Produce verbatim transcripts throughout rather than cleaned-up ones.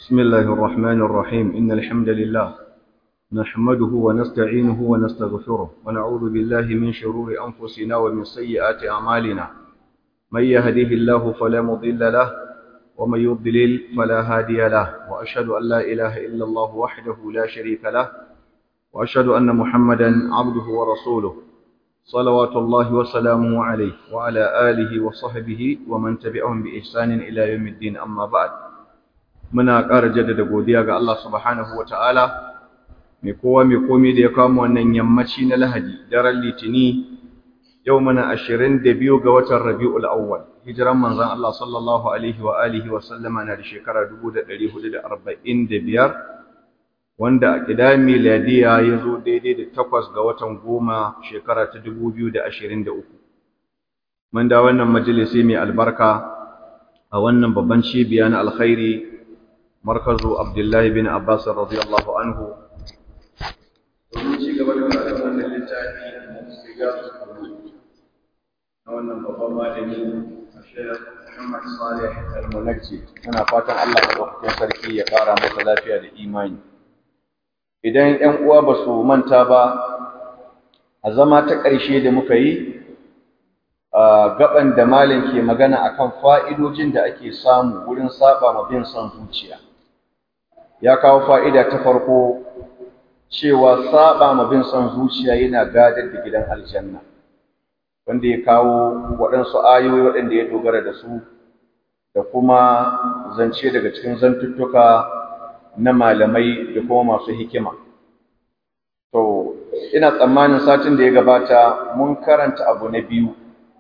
بسم الله الرحمن الرحيم إن الحمد لله نحمده ونستعينه ونستغفره ونعوذ بالله من شرور أنفسنا ومن سيئات أعمالنا من يهده الله فلا مضل له ومن يضلل فلا هادي له وأشهد أن لا إله إلا الله وحده لا شريك له وأشهد أن محمدا عبده ورسوله صلوات الله وسلامه عليه وعلى آله وصحبه ومن تبعهم بإحسان إلى يوم الدين أما بعد muna ƙara jaddada godiya ga Allah subhanahu wata'ala mai kowa mai komai da ya kawo wannan yammaci na Lahadi daren Litini yau muna ashirin da biyu ga watan Rabiul Awwal hijiran manzon Allah sallallahu alaihi wa alihi wa sallama na da shekara dubu da ɗari hudu da arba'in da biyar wanda a ƙidayen miladiya ya zo daidai da takwas ga watan goma shekara ta dubu biyu da ashirin da uku mun da wannan majalisi mai albarka a wannan babban cibiya na alkhairi markazu Abdullahi bin Abbas radiyallahu anhu domin ci gaba da karatun wannan littafi na wannan babban malami Sheikh Muhammad Salih Al-Munajjid muna fatan Allah madaukakin sarki ya ƙara masa lafiya da imani idan ƴan uwa ba su manta ba a zama ta ƙarshe da muka yi a gaban da malam ke magana akan fa'idojin da ake samu wurin saba ma bin son zuciya ya kawo fa'ida ta farko cewa saba ma bin son zuciya yana gadar da gidan aljanna wanda ya kawo waɗansu ayoyi waɗanda ya dogara da su da kuma zance daga cikin zantuttuka na malamai da kuma masu hikima to ina tsammanin satin da ya gabata mun karanta abu na biyu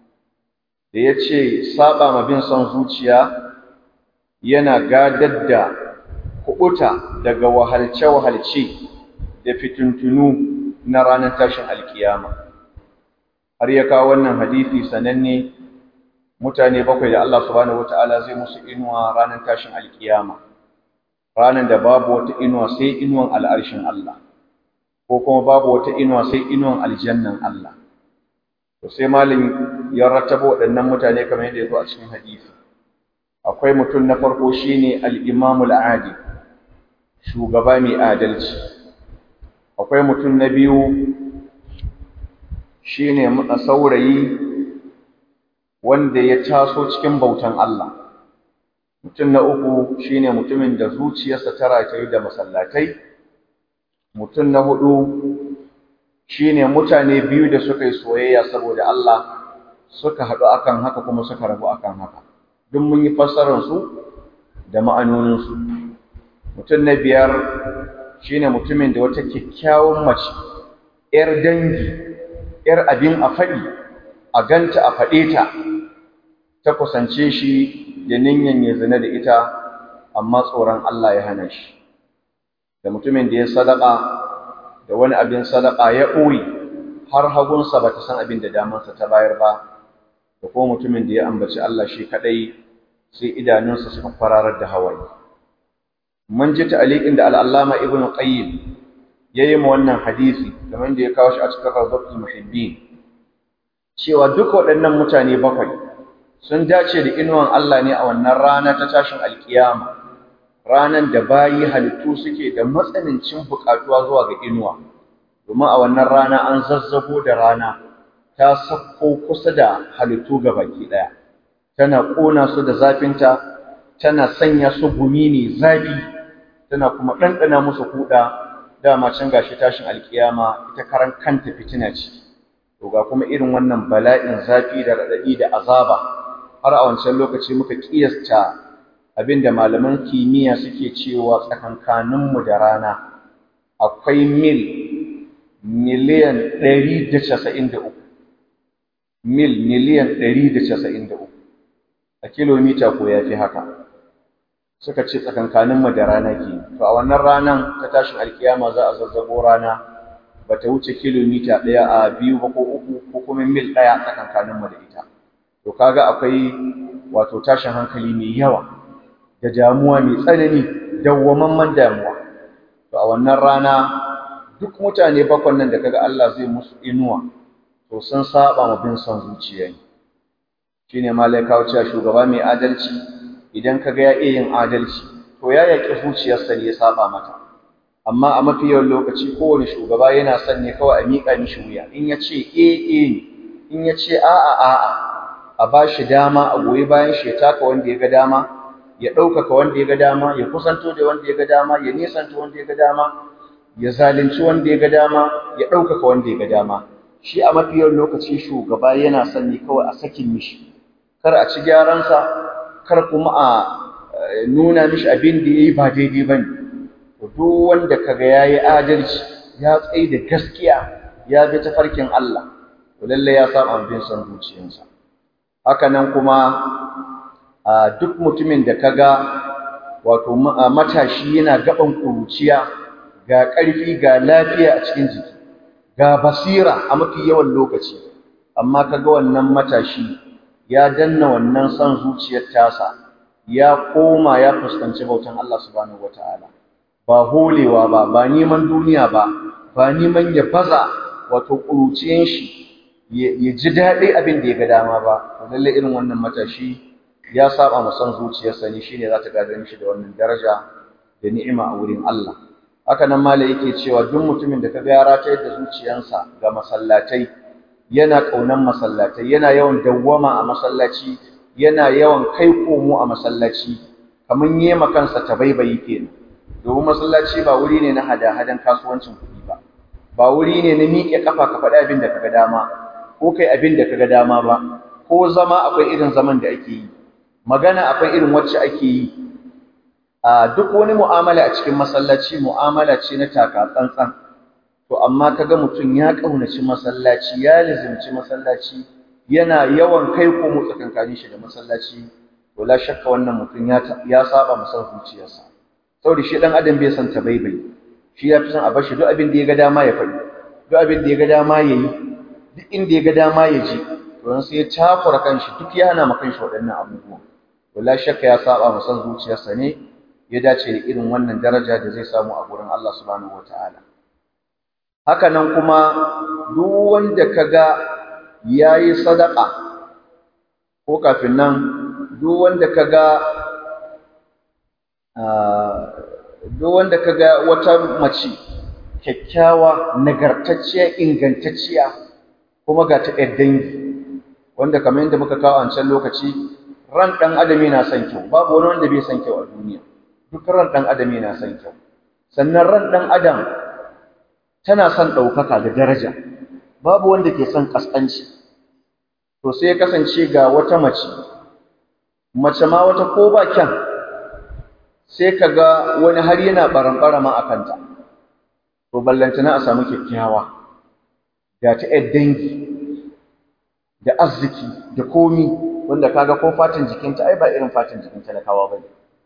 da ya ce saba ma bin son zuciya yana gadar da kuɓuta daga wahalce-wahalce da fitintunu na ranar tashin alkiyama har ya kawo wannan hadisi sananne mutane bakwai da Allah subhanahu wataala zai musu inuwa ranar tashin alkiyama ranar da babu wata inuwa sai inuwan al'arshin Allah ko kuma babu wata inuwa sai inuwan aljannan Allah to sai malin ya rattaba waɗannan mutane kamar yadda ya zo a cikin hadisi akwai mutum na farko shine al-imamul adil shugaba mai adalci akwai mutum na biyu shine saurayi wanda ya taso cikin bautan Allah mutum na uku shine mutumin da zuciyarsa ta rataye da masallatai mutum na hudu shine mutane biyu da suka yi soyayya saboda Allah suka haɗu akan haka kuma suka rabu akan haka duk mun yi fassarar su da ma'anonin su mutum na biyar shine mutumin da wata kyakkyawan mace yar dangi yar abin a faɗi a ganta a faɗe ta ta kusance shi da ninyan ya zina da ita amma tsoron Allah ya hana shi da mutumin da ya sadaka da wani abin sadaka ya ɓoye har hagunsa ba ta san abin da damansa ta bayar ba da kuma mutumin da ya ambaci Allah shi kaɗai sai idanunsa suka fararar da hawaye mun ji ta'aliqin da al-Allama Ibn Qayyim yayi ma wannan hadisi kamar da ya kawo shi a cikin Rawdatul Muhibbin cewa duk waɗannan mutane bakwai sun dace da inuwan Allah ne a wannan rana ta tashin alkiyama ranan da bayi halittu suke da matsanancin buƙatuwa zuwa ga inuwa domin a wannan rana an zazzabo da rana ta sakko kusa da halittu gabaki ɗaya tana ƙona su da zafinta tana sanya su gumi ne zafi tana kuma ɗanɗana musu kuɗa dama can gashi tashin alkiyama ita karan kanta fitina ce to ga kuma irin wannan bala'in zafi da raɗaɗi da azaba har a wancan lokaci muka ƙiyasta abinda malaman kimiyya suke cewa tsakankaninmu da rana akwai mil miliyan ɗari da casa'in da uku mil miliyan ɗari da casa'in da uku a kilomita ko ya fi haka suka ce tsakankaninmu da rana ke to a wannan ranan ta tashin alkiyama za a zazzabo rana ba ta wuce kilomita ɗaya a biyu ba ko uku ko kuma mil ɗaya tsakankaninmu da ita to kaga akwai wato tashin hankali mai yawa da damuwa mai tsanani dawwamamman damuwa to a wannan rana duk mutane bakwan nan da kaga Allah zai musu inuwa to sun saba ma bin son zuciya ne shine malaika wuce shugaba mai adalci idan kaga ya iya yin adalci to ya yaƙi zuciyarsa ne ya saba mata. Amma a mafi yawan lokaci kowane shugaba yana son ne kawai a miƙa mishi wuya, in ya ce e e ne, in ya ce a'a a'a, a ba shi dama a goyi bayan shi ya taka wanda ya ga dama, ya ɗaukaka wanda ya ga dama, ya kusanto da wanda ya ga dama, ya nisanta wanda ya ga dama, ya zalunci wanda ya ga dama, ya ɗaukaka wanda ya ga dama. Shi a mafi yawan lokaci shugaba yana son ne kawai a sakin mishi, kar a ci gyaransa, kar kuma a nuna mishi abin da ya yi ba daidai ba ne. Duk wanda kaga ya yi adalci, ya tsaye da gaskiya, ya bi tafarkin Allah, to lallai ya saba bin son zuciyarsa. Haka nan kuma duk mutumin da kaga wato matashi yana gaban kuruciya, ga ƙarfi ga lafiya a cikin jiki, ga basira a mafi yawan lokaci, amma kaga wannan matashi ya danna wannan son zuciyar tasa, ya koma ya fuskanci bautan Allah subhanahu wataala, ba holewa ba, ba neman duniya ba, ba neman ya baza wato kuruciyan shi ya ji daɗi abin da ya ga dama ba. To lallai irin wannan matashi ya saba ma son zuciyarsa ne, shine za ta gadar mishi da wannan daraja da ni'ima a wurin Allah. Haka nan malai yake cewa duk mutumin da kaga ya ratayar da zuciyarsa ga masallatai, yana ƙaunan masallatai, yana yawan dawwama a masallaci, yana yawan kai komo a masallaci, kamar yema kansa tabaibayi kenan. Domin masallaci ba wuri ne na hada-hadan kasuwancin kuɗi ba, ba wuri ne na miƙe kafa ka faɗi abin da kaga dama ko kai abin da kaga dama ba, ko zama akwai irin zaman da ake yi, magana akwai irin wacce ake yi. A duk wani mu'amala a cikin masallaci mu'amala ce na taka tsantsan. To amma kaga mutum ya ƙaunaci masallaci, ya lazimci masallaci, yana yawan kai komo tsakankanin shi da masallaci, to la shakka wannan mutum ya ya saba masa zuciyarsa. Saboda shi dan adam bai san tabaibai, shi ya fi son a bar shi duk abin da ya ga dama ya faɗi, duk abin da ya ga dama ya yi, duk inda ya ga dama ya je, to sai ya takura kanshi, duk ya hana ma kanshi waɗannan abubuwan. To la shakka ya saba masa zuciyarsa ne, ya dace da irin wannan daraja da zai samu a gurin Allah subhanahu wataala. Haka nan kuma duk wanda kaga yayi sadaka, ko kafin nan duk wanda kaga duk wanda kaga wata mace kyakkyawa, nagartacciya, ingantacciya, kuma ga ta ɗan dangi, wanda kamar yadda muka kawo a wancan lokaci, ran ɗan adam yana son kyau, babu wani wanda bai son kyau a duniya, duk ran ɗan adam yana son kyau. Sannan ran ɗan adam tana son ɗaukaka da daraja, babu wanda ke son ƙasƙanci. To sai ya kasance ga wata mace, mace ma wata ko ba kyan, sai ka ga wani har yana ɓaran-ɓarama a kanta. To ballantana a samu kyakkyawa, ga ta ‘yar dangi, da arziki, da komi, wanda kaga ko fatan jikinta ai ba irin fatan jikin talakawa ba ne.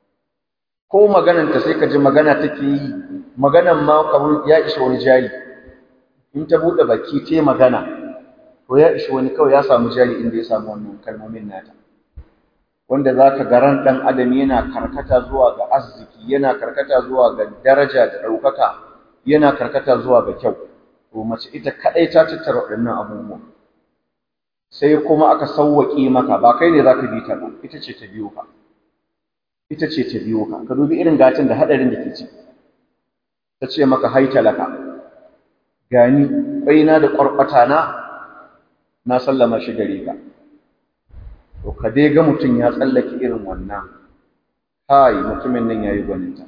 Ko magananta sai ka ji magana take yi, maganan ma kamar ya ishi wani jari. In ta buɗe baki ta magana, to ya ishi wani kawai ya samu jari inda ya samu wannan kalmomin nata. Wanda za ka ga ran ɗan adam yana karkata zuwa ga arziki, yana karkata zuwa ga daraja da ɗaukaka, yana karkata zuwa ga kyau. To mace ita kaɗai ta tattara waɗannan abubuwan. Sai kuma aka sauwaƙe maka, ba kai ne za ka bi ta ba, ita ce ta biyo ka. Ita ce ta biyo ka, ka dubi irin gatan da haɗarin da ke ciki. Ta ce maka hai talaka, gani ƙwaina da ƙwarƙwata na, na sallama shi gare ka. To ka dai ga mutum ya tsallake irin wannan, kai mutumin nan yayi gwaninta.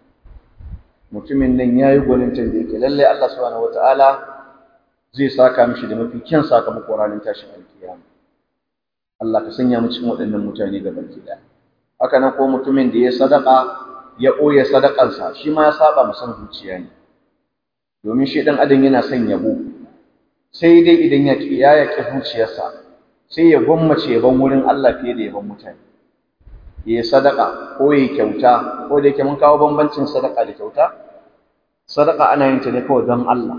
Mutumin nan yayi gwaninta da yake lallai Allah subhanahu wataala zai saka mishi da mafi kyan sakamako ranar tashin alkiyama. Allah ka sanya mu cikin waɗannan mutane gaba ɗaya. Haka nan ko mutumin da ya sadaka, ya ɓoye sadakarsa, shi ma ya saba mu san zuciya ne. Domin shi ɗan adam yana son yabo, sai dai idan ya ya yaƙi zuciyarsa, sai ya gwammace yaban wurin Allah fiye da yaban mutane. Ya yi sadaka ko ya yi kyauta, ko da yake mun kawo bambancin sadaka da kyauta. Sadaka ana yin ta ne kawai don Allah.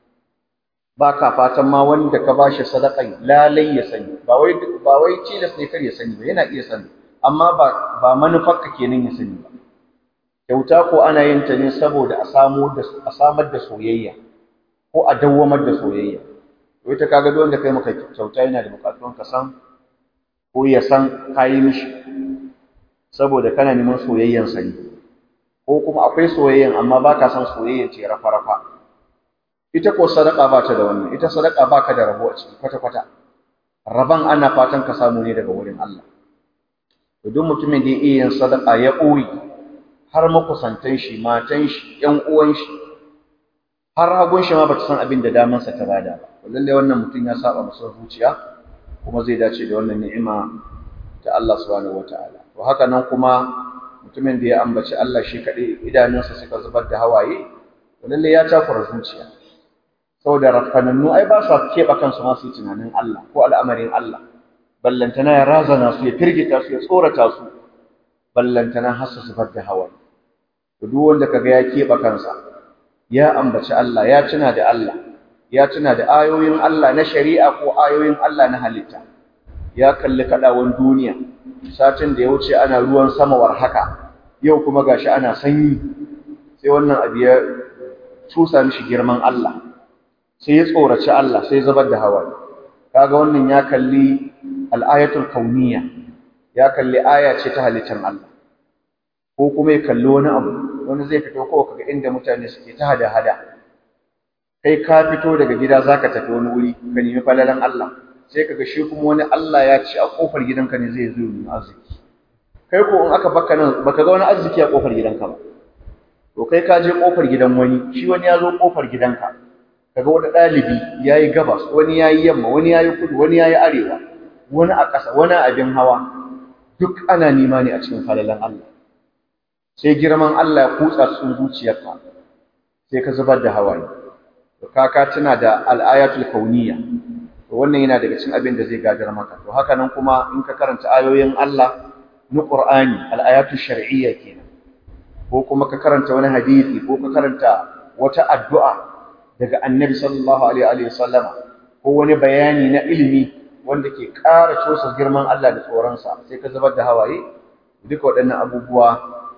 Ba ka fatan ma wanda ka bashi sadakan lalai ya sani, ba wai ba wai tilas ne kar ya sani ba, yana iya sani, amma ba ba manufarka kenan ya sani ba. Kyauta ko ana yin ta ne saboda a samu da a samar da soyayya ko a dawwamar da soyayya. To ita kaga duk wanda kai maka kyauta yana da bukatun ka san ko ya san kayi mishi saboda kana neman soyayyan sa ne. ko kuma akwai soyayyen amma baka son soyayyen ce rafa-rafa ita ko sadaka ba ta da wannan ita sadaka baka da rabo a ciki kwata-kwata raban ana fatan ka samu ne daga wurin Allah to duk mutumin da ya iya yin sadaka ya ɓoye har makusantan shi matan shi ƴan uwan shi har hagun shi ma bata san abin da daman sa ta bada ba lalle wannan mutum ya saba masa zuciya kuma zai dace da wannan ni'ima ta Allah subhanahu wataala to haka nan kuma mutumin da ya ambaci Allah shi kadai idanunsa suka zubar da hawaye lalle ya takura zuciya saboda rafanannu ai ba sa keɓe kansu ma su yi tunanin Allah ko al'amarin Allah ballantana ya razana su ya firgita su ya tsorata su ballantana har su zubar da hawaye to duk wanda kaga ya keɓe kansa ya ambaci Allah ya tuna da Allah ya tuna da ayoyin Allah na shari'a ko ayoyin Allah na halitta ya kalli kadawan duniya satin da ya wuce ana ruwan sama war haka yau kuma gashi ana sanyi sai wannan abu ya tusa mishi girman Allah sai ya tsoraci Allah sai zubar da hawaye kaga wannan ya kalli al-ayatul kauniyya ya kalli aya ce ta halittar Allah ko kuma ya kalli wani abu wani zai fito ko kaga inda mutane suke ta hada hada kai ka fito daga gida zaka tafi wani wuri ka nemi falalan Allah sai kaga shi kuma wani Allah ya ce a kofar gidanka ne zai zo yi arziki kai ko in aka baka nan baka ga wani arziki a kofar gidanka ba to kai ka je kofar gidan wani shi wani ya zo kofar gidanka kaga wani dalibi yayi gabas wani yayi yamma wani yayi kudu wani yayi arewa wani a ƙasa wani a abin hawa duk ana nima ne a cikin falalan Allah sai girman Allah ya kutsa cikin zuciyarka sai ka zubar da hawaye to kaka tana da al-ayatul kauniyya to wannan yana daga cikin abin da zai gadar maka to haka nan kuma in ka karanta ayoyin Allah na Qur'ani al-ayatul shar'iyya kenan ko kuma ka karanta wani hadisi ko ka karanta wata addu'a daga Annabi sallallahu alaihi wa sallama ko wani bayani na ilimi wanda ke ƙara cosa girman Allah da tsoronsa sai ka zubar da hawaye duka waɗannan abubuwa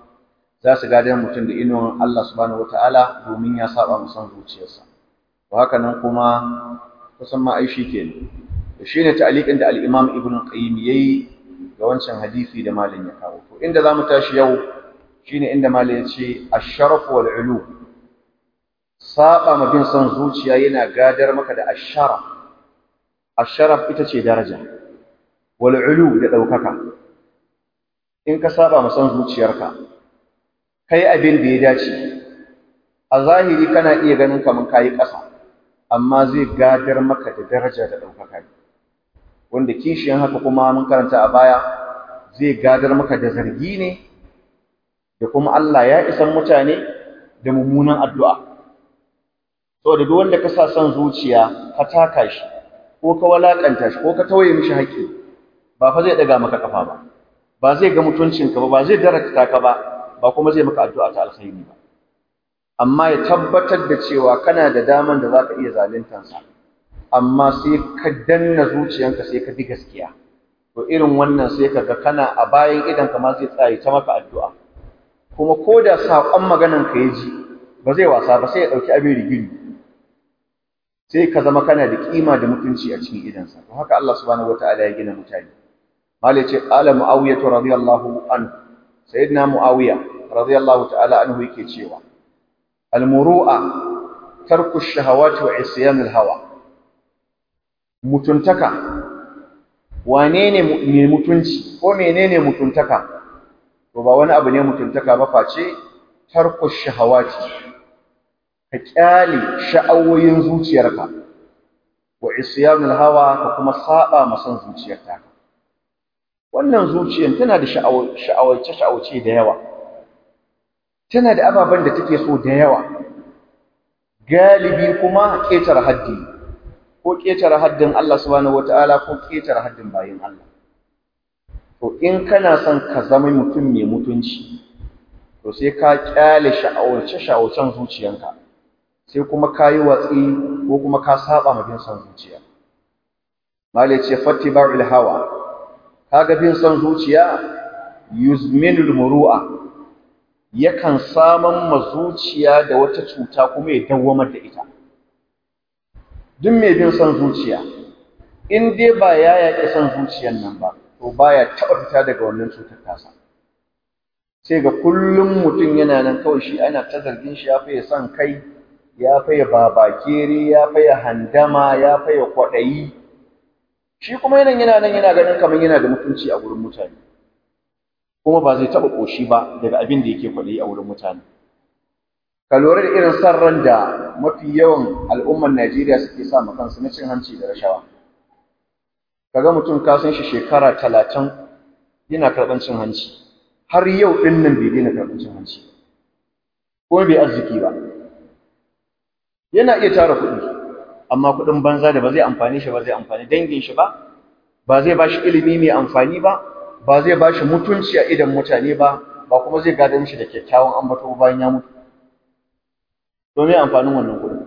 za su gadar mutum da inuwan Allah subhanahu wataala domin ya saba musan zuciyarsa to haka nan kuma kusan ma ai shikenan to shine ta'liqin da al-Imam Ibn Qayyim yayi ga wancan hadisi da malam ya kawo to inda zamu tashi yau shine inda malam ya ce ash-sharaf wal ulu saba ma bin son zuciya yana gadar maka da ash-sharaf ash-sharaf ita ce daraja wal ulu da daukaka in ka saba ma son zuciyarka kai abin da ya dace a zahiri kana iya ganin kaman kayi ƙasa amma zai gadar maka da daraja da ɗaukaka wanda kishiyan haka kuma mun karanta a baya zai gadar maka da zargi ne da kuma Allah ya isan mutane da mummunan addu'a saboda duk wanda ka sa son zuciya ka taka shi ko ka walakanta shi ko ka tawaye mishi haƙƙi ba fa zai daga maka kafa ba ba zai ga mutuncinka ba ba zai darata ka ba ba kuma zai maka addu'a ta alkhairi ba amma ya tabbatar da cewa kana da daman da zaka iya zaluntar sa amma sai ka danna zuciyanka sai ka bi gaskiya to irin wannan sai kaga kana a bayan idan ka ma zai tsaye ta maka addu'a kuma koda sakon maganan ka yaji ba zai wasa ba sai ya dauki abin rigiri sai ka zama kana da kima da mutunci a cikin idansa to haka Allah subhanahu wataala ya gina mutane malai ce qala muawiyah radiyallahu anhu sayyidina muawiya radiyallahu ta'ala anhu yake cewa al-muru'a tarku ash-shahawati wa isyan al-hawa mutuntaka wane ne mai mutunci ko menene mutuntaka to ba wani abu ne mutuntaka ba face tarku ash-shahawati ka kyale sha'awoyin zuciyarka wa isyan al-hawa ka kuma saba masan zuciyarka wannan zuciyar tana da sha'awace sha'awace da yawa tana da ababen da take so da yawa galibi kuma ƙetare haddi ko ƙetare haddin Allah subhanahu wataala ko ƙetare haddin bayin Allah to in kana son ka zama mutum mai mutunci to sai ka kyale sha'awace sha'awacen zuciyanka sai kuma ka yi watsi ko kuma ka saba ma bin son zuciya malai ce fattiba'ul hawa kaga bin son zuciya yuzminul muru'a yakan saman ma zuciya da wata cuta kuma ya dawwamar da ita duk mai bin son zuciya in dai ba ya yaƙi son zuciyan nan ba to baya taɓa fita daga wannan cutar tasa sai ga kullum mutum yana nan kawai shi ana ta zargin shi ya faye son kai, ya faye babakere, ya faye handama, ya faye kwaɗayi. Shi kuma yanan yana nan yana ganin kamar yana da mutunci a wurin mutane, kuma ba zai taɓa ƙoshi ba daga abin da yake kwaɗayi a wurin mutane. Ka lura da irin san ran da mafi yawan al'ummar Najeriya suke sa ma kansu na cin hanci da rashawa. Kaga mutum ka san shi shekara talatin yana karɓar cin hanci, har yau ɗin nan bai daina karɓar cin hanci, kuma bai arziki ba. Yana iya tara kuɗi, amma kuɗin banza da ba zai amfani shi ba zai amfani dangin shi ba, ba zai ba shi ilimi mai amfani ba, ba zai ba shi mutunci a idan mutane ba, ba kuma zai gada mishi da kyakkyawan ambato bayan ya mutu. To me amfanin wannan kuɗin?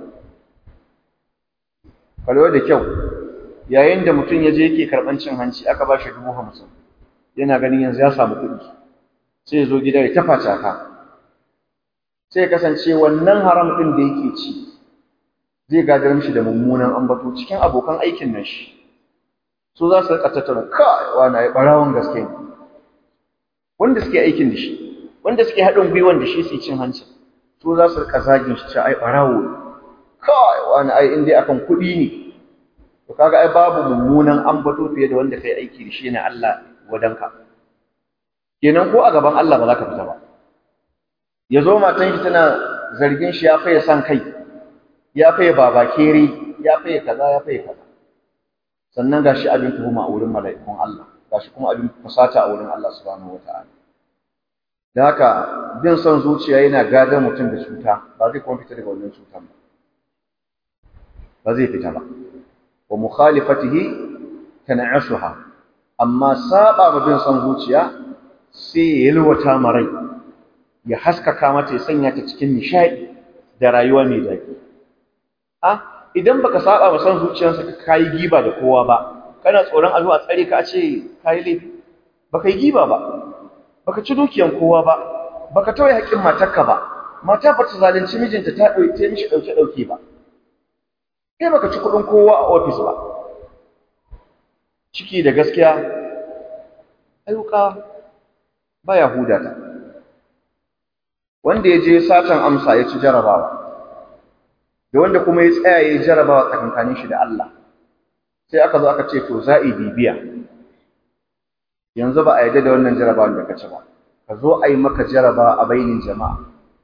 Ka lura da kyau, yayin da mutum ya je yake karɓan cin hanci aka ba shi dubu hamsin, yana ganin yanzu ya samu kuɗi, sai ya zo gida ya tafa caka, sai ya kasance wannan haram ɗin da yake ci zai gadar mishi da mummunan ambato cikin abokan aikin nan shi. Su za su riƙa tattara, kai wani ai ɓarawon gaske ne, wanda suke aikin da shi, wanda suke haɗin gwiwan da shi su yi cin hanci, su za su riƙa zagin shi cewa ai ɓarawo ne, kai wani ai in dai akan kuɗi ne. To kaga ai babu mummunan ambato fiye da wanda kai aiki da shi ne Allah wadanka. Kenan ko a gaban Allah ba za ka fita ba. Ya zo matan shi tana zargin shi ya faye san kai, ya faye babakere, ya faye kaza, ya faye kaza. Sannan gashi abin tuhuma a wurin mala'ikun Allah, gashi kuma abin fusata a wurin Allah subhanahu wata'ala. Da haka bin son zuciya yana gadar mutum da cuta, ba zai kuma fita daga wannan cutan ba. Ba zai fita ba. Wa mukhalifatihi tan'asuha, amma saba ma bin son zuciya sai ya yalwata marai, ya haskaka mata, ya sanya ta cikin nishadi da rayuwa mai daɗi. Ah, idan baka saba ma son zuciyarsa ka kai giba da kowa ba, kana tsoron a zo a tsare ka a ce kai laifi, baka yi giba ba, baka ci dukiyan kowa ba, baka tauye haƙƙin matarka ba, mata ba ta zalunci mijinta ta ɗauke ta mishi ɗauke ɗauke ba, kai baka ci kuɗin kowa a ofis ba. Ciki da gaskiya ayyuka baya huda ta. Wanda ya je satan amsa ya ci jarabawa, da wanda kuma ya tsaya ya yi jarabawa tsakankanin shi da Allah, sai aka zo aka ce to za a yi bibiya, yanzu ba a yarda da wannan jarabawan da ka ci ba, ka zo a yi maka jarabawa a bainin jama'a.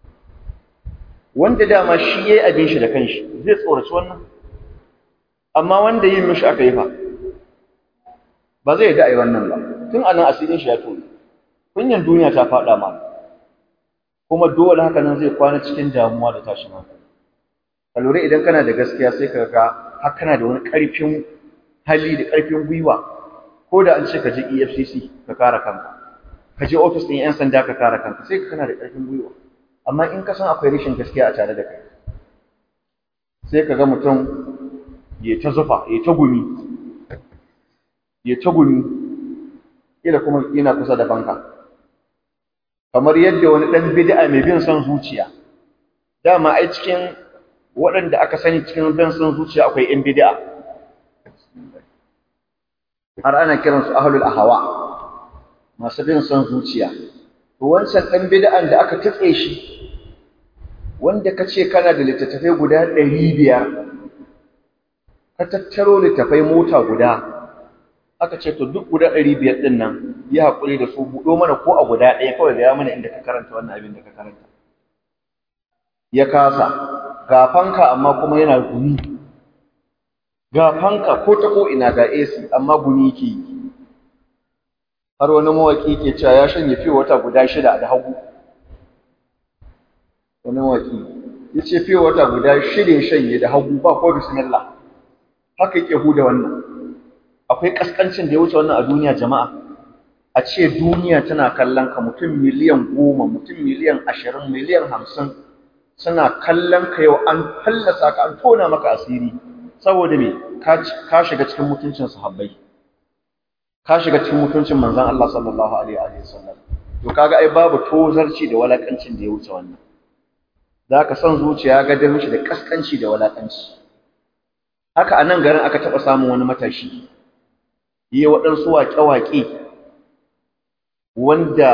Wanda dama shi ya yi abin shi da kanshi zai tsoraci wannan, amma wanda yin mishi aka yi fa ba zai yarda a yi wannan ba, tun anan asirin shi ya tone, kunyan duniya ta faɗa ma, kuma dole haka nan zai kwana cikin damuwa da tashin hankali. Ka lura idan kana da gaskiya sai ka ga har kana da wani ƙarfin hali da ƙarfin gwiwa, ko da an ce ka je E F C C ka kare kanka, ka je ofis ɗin 'yan sanda ka kare kanka, sai ka kana da ƙarfin gwiwa. Amma in ka san akwai rashin gaskiya a tare da kai, sai ka ga mutum ya ta zufa, ya ta gumi, ya ta gumi, ila kuma yana kusa da banka. Kamar yadda wani ɗan bid'a mai bin son zuciya, dama ai cikin waɗanda aka sani cikin bin son zuciya akwai ‘yan bid'a, har ana kiransu ahlul ahwa, masu bin son zuciya. To wancan ɗan bid'an da aka tutse shi, wanda ka ce kana da littattafai guda ɗari biyar, ka tattaro littattafai mota guda, aka ce to duk guda ɗari biyar ɗin nan yi haƙuri da su, buɗo mana ko a guda ɗaya kawai da ya mana inda ka karanta wannan abin da ka karanta. Ya kasa, ga fanka amma kuma yana gumi, ga fanka ko ta ko ina ga A C amma gumi ke yi. Har wani mawaƙi ke cewa ya shanye fiye wata guda shida da hagu. Wani mawaƙi ya ce fiye wata guda shida shanye da hagu ba ko bismillah. Haka yake huda wannan. Akwai ƙasƙancin da ya wuce wannan a duniya jama'a. A ce duniya tana kallon ka, mutum miliyan goma, mutum miliyan ashirin, miliyan hamsin suna kallon ka yau, an fallasa ka, an tona maka asiri. Saboda me? Ka shiga cikin mutuncin sahabbai, ka shiga cikin mutuncin manzon Allah sallallahu alaihi wa sallam. To kaga ai babu tozarci da walakancin da ya wuce wannan. Zaka san zuciya ga da mishi da kaskanci da walakanci. Haka a nan garin aka taɓa samun wani matashi, yi waɗansu waƙe-waƙe wanda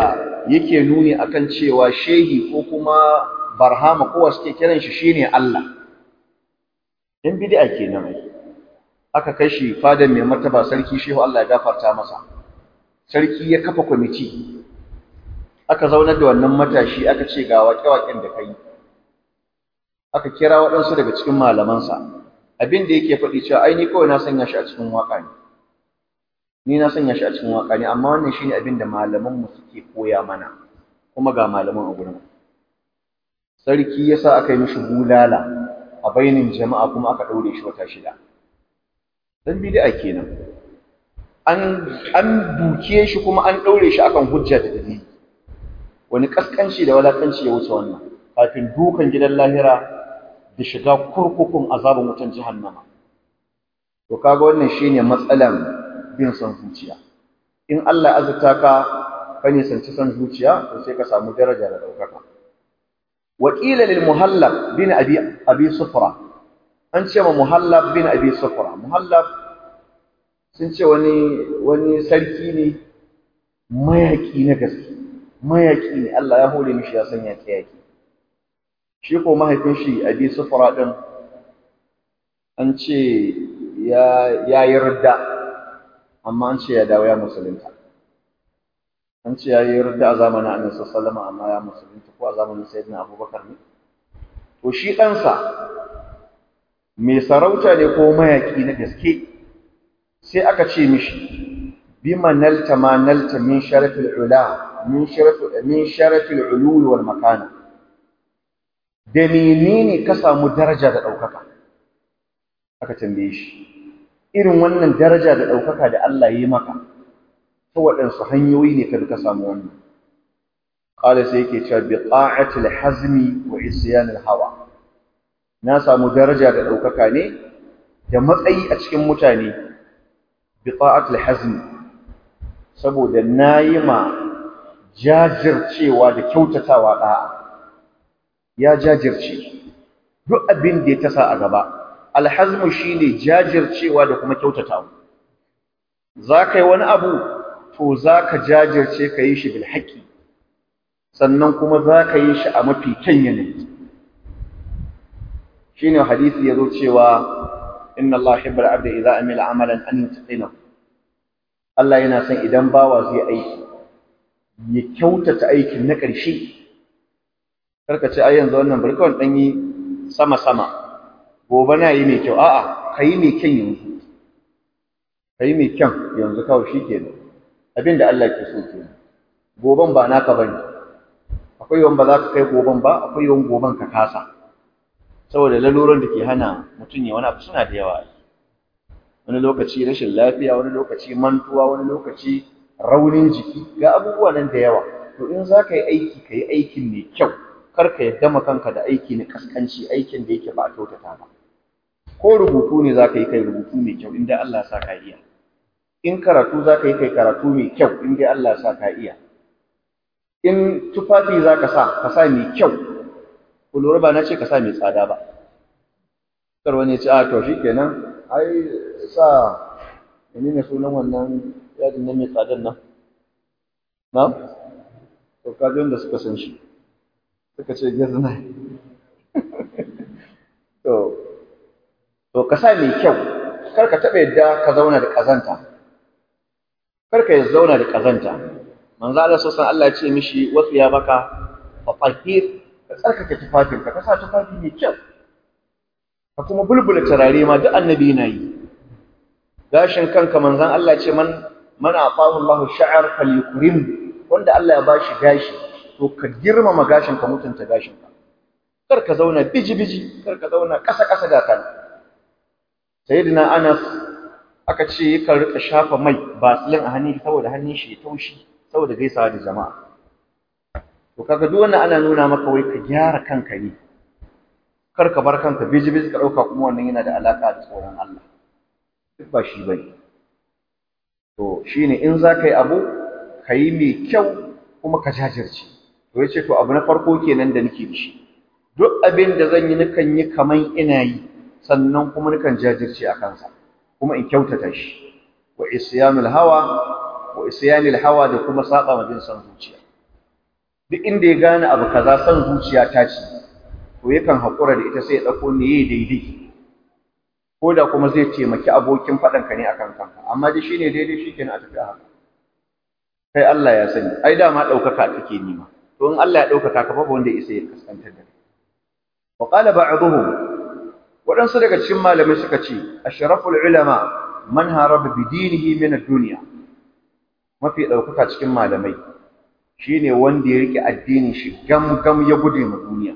yake nuni akan cewa shehi ko kuma barhama kowa suke kiran shi shine Allah in bid'a kenan ai aka kai shi fadan mai martaba sarki shehu Allah ya gafarta masa sarki ya kafa kwamiti aka zaunar da wannan matashi aka ce ga waƙe-waƙen da kai aka kira waɗansu daga cikin malamansa abin da yake faɗi cewa ai ni kawai na sanya shi a cikin waƙa ne ni na sanya shi a cikin waƙa ne amma wannan shine abin da malamanmu suke koya mana kuma ga malaman a gurin sarki yasa aka yi mishi bulala a bainin jama'a kuma aka daure shi wata shida dan bid'a kenan an an duke shi kuma an daure shi akan hujja da dalili wani kaskanci da walakanci ya wuce wannan kafin dukan gidan lahira da shiga kurkukun azabin wutan jahannama to kaga wannan shine matsalan bin son zuciya in Allah ya azurta ka ka nisanci son zuciya to sai ka samu daraja da daukaka وقيل للمهلب بن أبي أبي صفرة أنشأ مهلب بن أبي صفرة مهلب سنشأ وني وني سلكيني ما يكيني قصي ما يكيني الله يهولي مش ياسن يكياكي شيخو ما هيكون شيء أبي صفرة دم أنشأ يا يا يرد أما أنشأ يا داويا مسلمتا an ce ya yi rudda a zamanin annabi sallallahu alaihi wasallam amma ya musulunta ko a zamanin sayyidina abubakar ne to shi ɗansa mai sarauta ne ko mayaki na gaske sai aka ce mishi bima nalta ma nalta min sharafil ula min sharafil min sharafil ulul wal makana da menene ka samu daraja da ɗaukaka aka tambaye shi irin wannan daraja da ɗaukaka da Allah ya yi maka ta waɗansu hanyoyi ne ka ka samu wannan qala sai yake cewa bi qa'atil hazmi wa isyanil hawa na samu daraja da ɗaukaka ne da matsayi a cikin mutane bi qa'atil hazmi saboda nayi ma jajircewa da kyautatawa da'a ya jajirce duk abin da ya tasa a gaba alhazmu shine jajircewa da kuma kyautatawa zakai wani abu to za ka jajirce ka yi shi bilhaƙi sannan kuma za ka yi shi a mafi kyan yanayi shi ne hadisi ya zo cewa inna Allah hibbal abda idza amila amalan an yutqina Allah yana son idan bawa zai aiki ya kyautata aikin na ƙarshe karka ce ai yanzu wannan bari kawai dan yi sama sama gobe na yi mai kyau a'a kai mai kyan yanzu kai mai kyan yanzu kawai shikenan abinda Allah ke so ke goban ba naka bane akwai yawan ba za ka kai goban ba akwai yawan goban ka kasa saboda laluran da ke hana mutum ya wani abu suna da yawa wani lokaci rashin lafiya wani lokaci mantuwa wani lokaci raunin jiki ga abubuwa nan da yawa to in za ka yi aiki ka yi aikin mai kyau kar ka yadda ma kanka da aiki na kaskanci aikin da yake ba a kyautata ba ko rubutu ne za ka yi kai rubutu mai kyau inda Allah ya sa ka iya in karatu za ka yi kai karatu mai kyau in dai Allah ya sa ka iya in tufafi za ka sa ka sa mai kyau ku lura ba na ce ka sa mai tsada ba kar wani ya ce a to shikenan ai sa menene sunan wannan yadin nan mai tsadan nan na to kaji wanda suka san shi suka ce gazna to to ka sa mai kyau kar ka taɓa yadda ka zauna da ƙazanta karka ya zauna da kazanta manzo Allah sallallahu Allah ya ce mishi wasu ya baka fa tahir ka tsarkake tufafinka ka sa tufafi mai kyau ka kuma bulbula turare ma duk annabi yana yi gashin kanka manzon Allah ya ce man man afahu Allahu sha'ar falyukrim wanda Allah ya bashi gashi to ka girmama gashin ka mutunta gashin ka kar ka zauna biji biji kar ka zauna kasa kasa da kan sayyidina Anas aka ce yakan rika shafa mai basilin a hannun shi saboda hannun shi ya taushi saboda gaisawa da jama'a to kaga duk wannan ana nuna maka wai ka gyara kanka ne kar ka bar kanka biji biji ka dauka kuma wannan yana da alaka da tsoron Allah duk ba shi bane to shine in za ka yi abu ka yi mai kyau kuma ka jajirce to yace to abu na farko kenan da nake da shi duk abin da zan yi nakan yi kaman ina yi sannan kuma nakan jajirce a kansa kuma in kyautata shi wa isyanul hawa wa isyanil hawa da kuma saba ma bin san zuciya duk inda ya gane abu kaza son zuciya ta ce to yakan haƙura da ita sai ya ɗauko ne yayi daidai ko da kuma zai taimaki abokin faɗanka ne akan kanka amma dai shine daidai shikenan a tafi haka kai Allah ya sani ai dama ɗaukaka kake nima to in Allah ya ɗaukaka ka babu wanda isa ya kaskantar da kai wa qala ba'dhum waɗansu daga cikin malamai suka ce ashraful ulama man haraba bi dinihi min ad-dunya mafi ɗaukaka cikin malamai shine wanda ya rike addinin shi gam gam ya gude ma duniya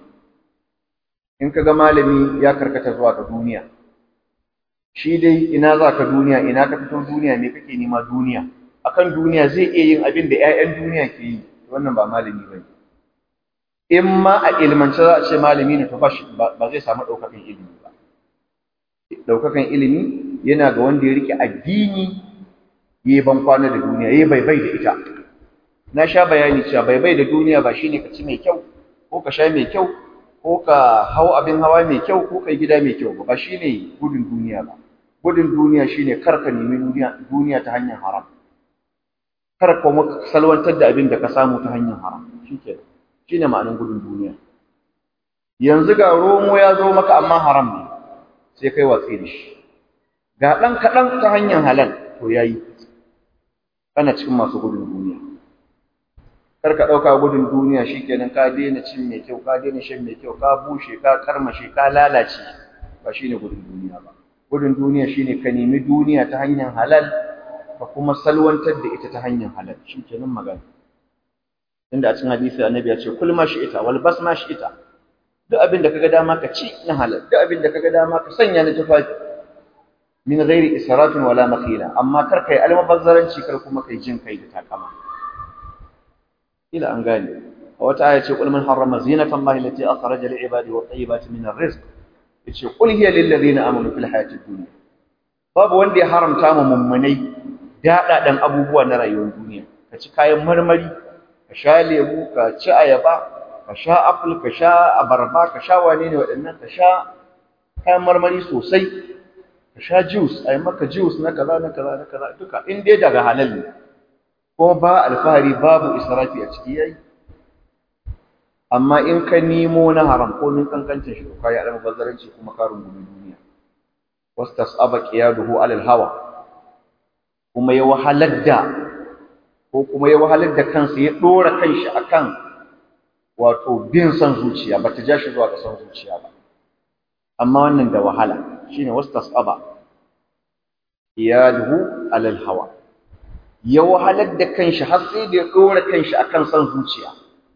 in kaga malami ya karkata zuwa ga duniya shi dai ina za ka duniya ina ka fito duniya me kake nema duniya akan duniya zai iya yin abin da ƴaƴan duniya ke yi wannan ba malami bane in ma a ilmance za a ce malami ne to ba ba zai samu ɗaukakan ilimi ba ɗaukakan ilimi yana ga wanda ya rike addini yayi ban kwana da duniya yayi bai bai da ita na sha bayani cewa bai bai da duniya ba shine ka ci mai kyau ko ka sha mai kyau ko ka hau abin hawa mai kyau ko kai gida mai kyau ba shine gudun duniya ba gudun duniya shine kar ka nemi duniya duniya ta hanyar haram kar ka kuma salwantar da abin da ka samu ta hanyar haram shikenan shine ma'anar gudun duniya yanzu ga romo ya zo maka amma haram ne sai kai watsi da shi ga dan kadan ta hanyar halal to yayi kana cikin masu gudun duniya kar ka dauka gudun duniya shikenan ka daina cin mai kyau ka daina shan mai kyau ka bushe ka karmashe ka lalace ba shine gudun duniya ba gudun duniya shine ka nemi duniya ta hanyar halal ka kuma salwantar da ita ta hanyar halal shikenan magana inda a cikin hadisi annabi ya ce kul ma shi'ita wal bas ma shi'ita duk abin da kaga dama ka ci na halal duk abin da kaga dama ka sanya na tufafi min ghairi israfin wala makhila amma kar kai almubazzaranci kar kuma kai jin kai da takama ila an gane a wata aya ce qul man harrama zinata allahi allati akhraja li ibadi wa tayyibati min ar-rizq yace qul hiya lil ladina amanu fil hayati dunya babu wanda ya haramta mu mummunai dada dan abubuwa na rayuwar duniya ka ci kayan marmari ka sha lemu ka ci ayaba ka sha apple ka sha abarba ka sha wane ne waɗannan ka sha kayan marmari sosai ka sha juice ai maka juice na kaza na kaza na kaza duka in dai daga halal ne ko ba alfahari babu israfi a ciki yayi amma in ka nemo na haram ko min kankancin shi kai alama bazaranci kuma karun gumin duniya wastasaba qiyaduhu alal hawa kuma ya wahalar da ko kuma ya wahalar da kansa ya dora kanshi akan wato bin san zuciya ba ta ja shi zuwa ga san zuciya ba amma wannan da wahala shine wastasaba qiyaduhu alal hawa ya wahalar da kanshi har sai da ya dora kanshi akan san zuciya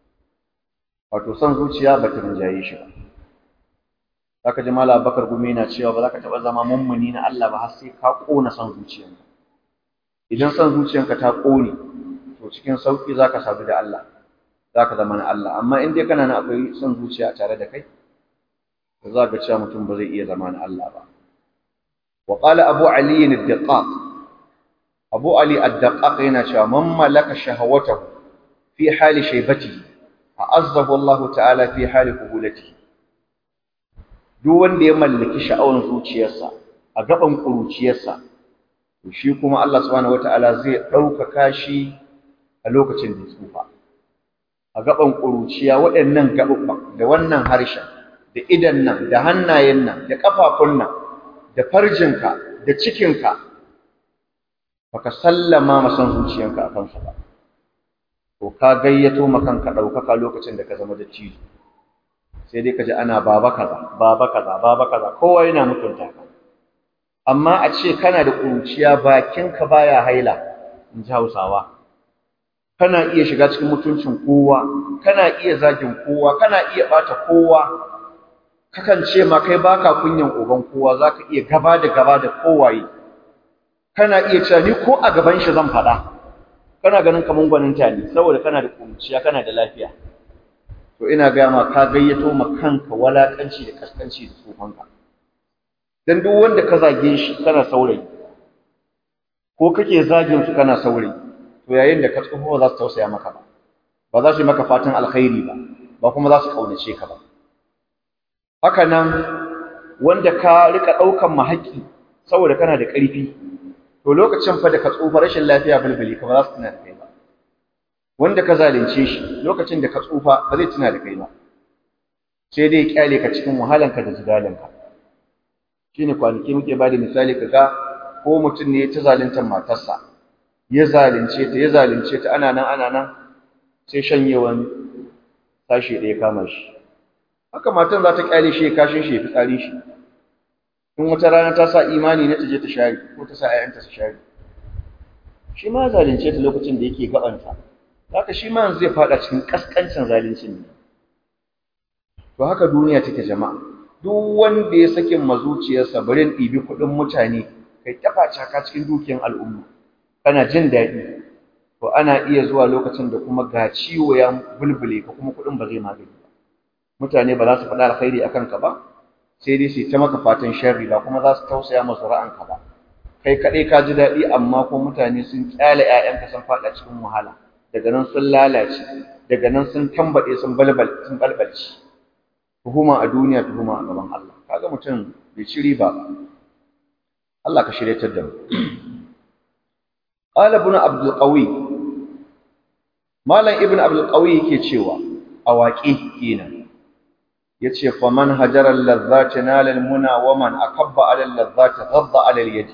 wato san zuciya ba ta rinjaye shi ba zaka ji mallam Abubakar Gumi yana cewa ba za ka taba zama mummuni na Allah ba har sai ka kona san zuciyanka idan san zuciyanka ta kone to cikin sauki zaka sadu da Allah zaka zama na Allah amma in dai kana na akwai san zuciya tare da kai to zaka cewa mutum ba zai iya zama na Allah ba wa qala Abu Ali ad-Daqqaq Abu Ali ad-Daqqaq yana cewa man malaka shahawatahu fi hali shaybatihi a'azzahu Allah ta'ala fi hali kuhulatihi duk wanda ya mallaki sha'awar zuciyarsa a gaban kuruciyarsa to shi kuma Allah subhanahu wata'ala zai ɗaukaka shi a lokacin da tsufa a gaban kuruciya waɗannan gaɓuɓɓan da wannan harshen da idan nan da hannayen nan da ƙafafun nan da farjinka da cikinka baka sallama masan zuciyanka a kansu ba to ka gayyato makanka ɗaukaka lokacin da ka zama da cizo sai dai ka ji ana baba kaza baba kaza baba kaza kowa yana mutunta ka amma a ce kana da ƙuruciya bakinka baya haila in ji Hausawa kana iya shiga cikin mutuncin kowa kana iya zagin kowa kana iya bata kowa kakan ce ma kai baka kunyan uban kowa zaka iya gaba da gaba da kowaye kana iya cewa ni ko a gaban shi zan faɗa kana ganin kaman gwaninta ne saboda kana da ƙuruciya kana da lafiya to ina ga ma ka gayyato ma kanka walakanci da kaskanci da tsofanka dan duk wanda ka zage shi kana saurayi ko kake zagin su kana saurayi to yayin da ka tsufa ba za su tausaya maka ba ba za su yi maka fatan alkhairi ba ba kuma za su kaunace ka ba haka nan wanda ka rika daukan mahaki saboda kana da ƙarfi to lokacin fa da ka tsufa rashin lafiya bulbuli ka ba za su tuna da kai ba wanda ka zalunce shi lokacin da ka tsufa ba zai tuna da kai ba sai dai kyale ka cikin wahalanka da jidalanka shine kwanaki muke ba da misali kaga ko mutum ne ya ta zaluntar matarsa ya zalunce ta ya zalunce ta ana nan ana nan sai shanyewan tashi da ya kama shi haka matan za ta kyale shi ya kashin shi ya fi tsari shi in wata rana ta sa imani ne ta je ta share ko ta sa ayyanta su share shi ma zalunce ta lokacin da yake gabanta haka shi ma zai fada cikin kaskancin zaluncin ne to haka duniya take jama'a duk wanda ya sakin mazuciyarsa barin ɗibi kuɗin mutane kai tafa caka cikin dukiyar al'umma kana jin daɗi to ana iya zuwa lokacin da kuma ga ciwo ya bulbule ka kuma kuɗin ba zai magani ba mutane ba za su faɗa alkhairi akan ka ba sai dai su ta maka fatan sharri ba kuma za su tausaya ma zuri'anka ba kai kaɗai ka ji daɗi amma ko mutane sun ƙyale ‘ya'yanka sun faɗa cikin wahala daga nan sun lalace daga nan sun tambaɗe sun balbal sun balbalci tuhuma a duniya tuhuma a gaban Allah kaga mutum bai ci riba ba Allah ka shiryatar da mu qala ibn abdul qawi malam ibn abdul qawi yake cewa a waƙi kenan yace fa man hajara al-ladhati nala al-muna wa man akabba ala al-ladhati ghadda ala al-yad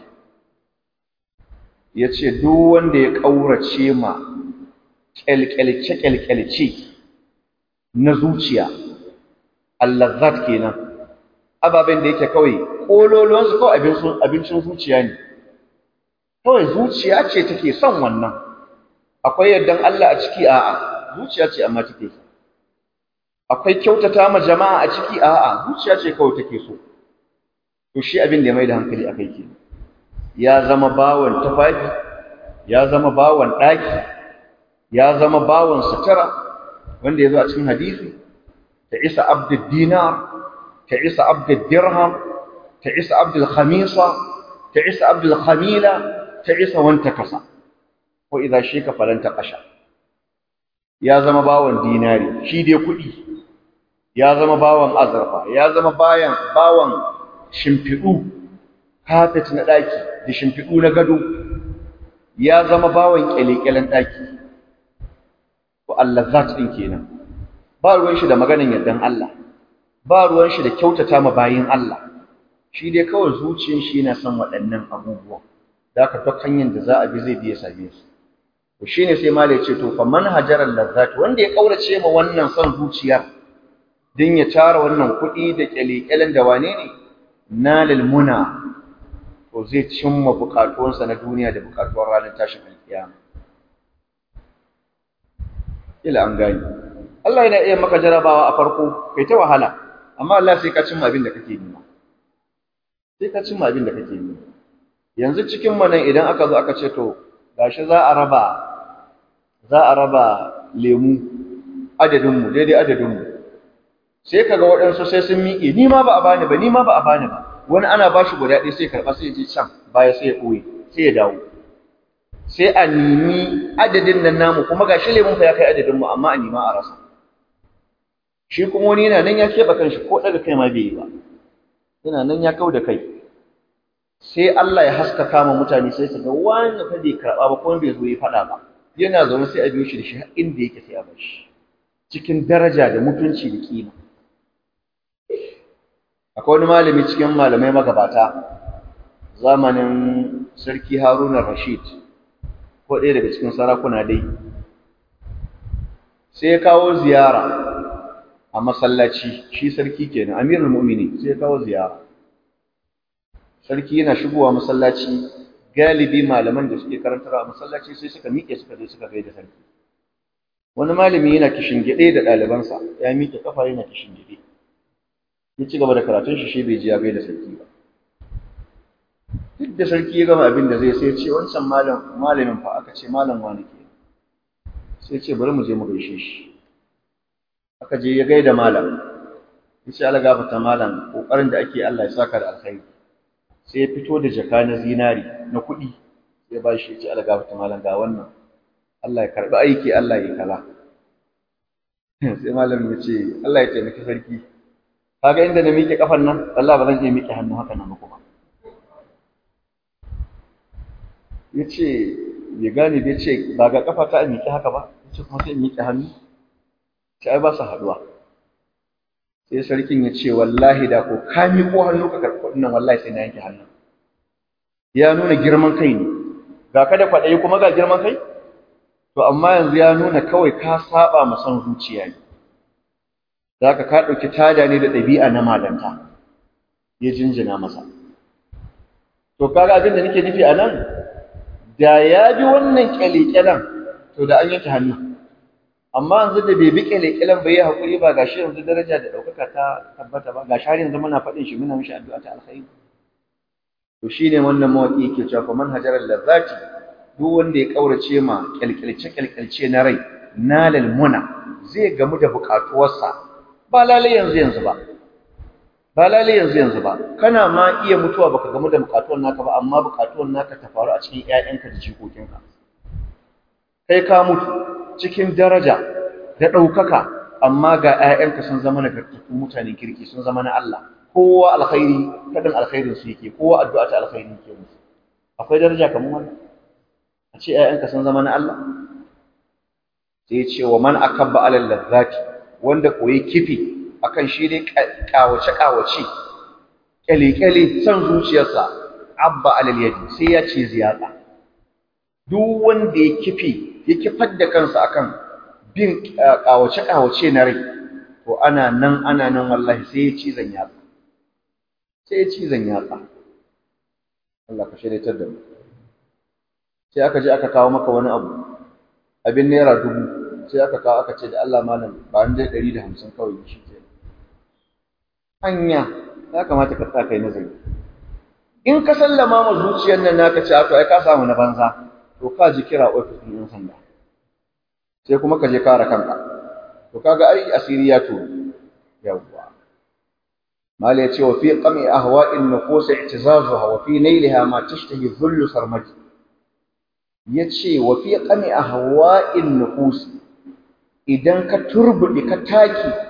yace duk wanda ya kaurace ma kelkelce kelkelce na zuciya al-ladhat kenan ababen da yake kawai kololon su kawai abincin abincin zuciya ne kawai zuciya ce take son wannan akwai yardan Allah a ciki a'a zuciya ce amma take so akwai kyautata ma jama'a a ciki a'a zuciya ce kawai take so to shi abin da ya mai da hankali akai ke ya zama bawon tufafi ya zama bawon daki ya zama bawon sutura wanda yazo a cikin hadisi ta isa abdud dinar ta isa abdud dirham ta isa abdul khamisa ta isa abdul khamila ta isa wanta kasa ko idza shika falanta qasha ya zama bawon dinari shi dai kudi ya zama bawan azurfa ya zama bayan bawan shimfidu kafet na daki da shimfidu na gado ya zama bawan kelekelen daki to Allah zat din kenan ba ruwan shi da maganan yardan Allah ba ruwan shi da kyautata ma bayin Allah shi dai kawai zuciyar shi yana son waɗannan abubuwa da ka duk hanyar da za a bi zai biya same su to shine sai malai ce to fa man hajara lazzat wanda ya kaurace ma wannan son zuciyar din ya tara wannan kuɗi da kyalekyalen da wane ne nalal muna to zai cimma bukatuwansa na duniya da bukatuwar ranar tashin alkiyama ila an gani Allah yana iya maka jarabawa a farko kai ta wahala amma Allah sai ka cimma abin da kake nema sai ka cimma abin da kake nema yanzu cikin mu nan idan aka zo aka ce to gashi za a raba za a raba lemu adadin mu daidai adadin mu sai kaga waɗansu sai sun miƙe ni ma ba a bani ba ni ma ba a bani ba wani ana ba shi guda ɗaya sai karɓa sai ya je can baya sai ya ɓoye sai ya dawo sai a nemi adadin nan namu kuma ga shi lemun fa ya kai adadin mu amma a nima a rasa shi kuma wani yana nan ya keɓe kanshi ko ɗaga kai ma bai yi ba yana nan ya kau da kai sai Allah ya haskaka ma mutane sai su ga wani fa bai karɓa ba kuma bai zo ya faɗa ba yana zaune sai a biyo shi da shi har inda yake sai a bar shi cikin daraja da mutunci da kima akwai wani malami cikin malamai magabata zamanin sarki Haruna Rashid ko ɗaya daga cikin sarakuna dai sai ya kawo ziyara a masallaci shi sarki kenan amirul mu'minin sai ya kawo ziyara sarki yana shigowa masallaci galibi malaman da suke karantar a masallaci sai suka miƙe suka je suka gaida sarki wani malami yana kishingide da ɗalibansa ya miƙe kafa yana kishingide ya ci gaba da karatun shi shi bai ji ya gaida sarki ba duk da sarki ya gama abin da zai sai ce wancan malam malamin fa aka ce malam wani ke sai ce bari mu je mu gaishe shi aka je ya gaida malam ya ce Allah gafarta malam kokarin da ake Allah ya saka da alkhairi sai ya fito da jaka na zinari na kuɗi sai ba shi ya ce Allah gafarta malam ga wannan Allah ya karbi aiki Allah ya kaza sai malam ya ce Allah ya taimaki sarki kaga inda na miƙe kafan nan Allah ba zan iya miƙe hannu haka nan ba kuma yace bai gane bai ce ba ga kafa ta miƙe haka ba ce kuma sai in miƙe hannu sai ai ba su haɗuwa sai sarkin ya ce wallahi da ko ka miƙo hannu ka karɓi kuɗin nan wallahi sai na yanke hannu ya nuna girman kai ne ga ka da kwaɗayi kuma ga girman kai to amma yanzu ya nuna kawai ka saba ma son zuciya ne zaka ka ɗauki tada ne da ɗabi'a na malanta ya jinjina masa to kaga abin da nake nufi a nan da ya bi wannan kyalekyalen to da an yanke hannu amma yanzu da bai bi kyalekyalen bai yi haƙuri ba gashi yanzu daraja da ɗaukaka ta tabbata ba gashi har yanzu muna faɗin shi muna mishi addu'a ta alkhairi to shine wannan mawaƙi yake cewa fa manhajaral lazzati duk wanda ya kaurace ma kyalkyalce kyalkyalce na rai nalal muna zai gamu da buƙatuwarsa ba lalai yanzu yanzu ba ba lalai yanzu yanzu ba kana ma iya mutuwa baka gamu da buƙatuwar naka ba amma buƙatuwar naka ta faru a cikin ƴaƴanka da jikokinka kai ka mutu cikin daraja da ɗaukaka amma ga ƴaƴanka sun zama nagartattun mutanen kirki sun zama na Allah kowa alkhairi kadin alkhairin su yake kowa addu'a ta alkhairi yake musu akwai daraja kamar wannan a ce ƴaƴanka sun zama na Allah sai ya ce wa man akabba alal ladzati wanda koyi kifi akan shi dai kawace kawace kyale kyale san zuciyarsa abba alal yadi sai ya ce ziyada duk wanda ya kifi ya kifar da kansa akan bin kawace kawace na rai to ana nan ana nan wallahi sai ya ci zan yatsa sai ya ci zan yatsa Allah ka shiryatar da mu sai aka je aka kawo maka wani abu abin naira dubu sai aka kawo aka ce da Allah malam ba an dai ɗari da hamsin kawai shi ke hanya ya kamata ka tsaka kai nazari in ka sallama ma zuciyar nan naka ce to ai ka samu na banza to ka ji kira ofis din yan sanda sai kuma ka je kare kanka to kaga ai asiri ya to yawwa mala yace wa fi qami ahwa'in nufus i'tizazuha wa fi nailha ma tashtahi dhullu sarmati yace wa fi qami ahwa'in nufus idan ka turbudi ka taki